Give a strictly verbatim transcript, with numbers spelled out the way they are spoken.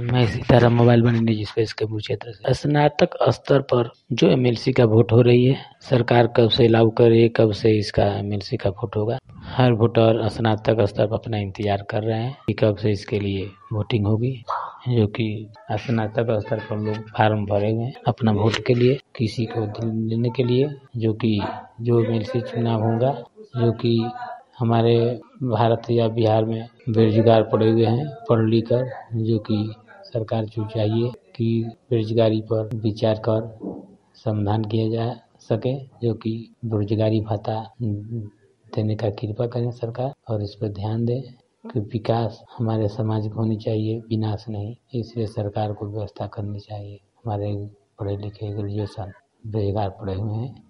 मैं सीताराम मोबाइल बनी निजी स्पेस के क्षेत्र से। स्नातक स्तर पर जो एमएलसी का वोट हो रही है, सरकार कब से लागू करे, कब से इसका एमएलसी का वोट होगा। हर वोटर स्नातक स्तर पर अपना इंतजार कर रहे हैं कि कब से इसके लिए वोटिंग होगी, जो कि स्नातक स्तर पर लोग फार्म भरे हुए हैं अपना वोट के लिए, किसी को लेने के लिए, जो कि जो एमएलसी चुनाव होगा, जो कि हमारे भारत या बिहार में बेरोजगार पड़े हुए हैं पढ़ लिख कर, जो कि सरकार को चाहिए कि बेरोजगारी पर विचार कर समाधान किया जा सके, जो कि बेरोजगारी भत्ता देने का कृपा करें सरकार और इस पर ध्यान दें कि विकास हमारे समाज को होनी चाहिए, विनाश नहीं। इसलिए सरकार को व्यवस्था करनी चाहिए। हमारे पढ़े लिखे ग्रेजुएशन बेरोजगार पड़े हुए हैं।